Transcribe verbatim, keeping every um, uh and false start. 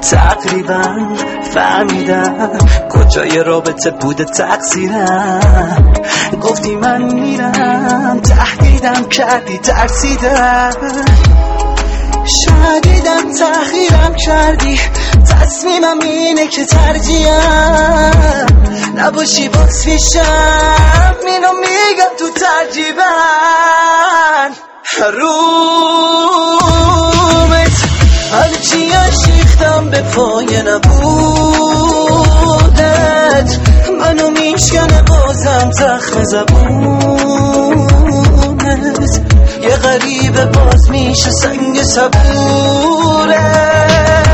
تقریبا فهمیدم کجای رابطه بوده تقصیرم. گفتی من میرم، تهدیدم کردی ترسیدم، شدیدم تحقیرم کردی. تصمیمم اینه که ترجیحم نباشی باز پیشم، اینو میگم تو ترجیبن حرومت. هرچی اشیختم به پای نبودت، منو میشکنه بازم زخم زبونت. یه غریبه باز میشه سنگ صبورت.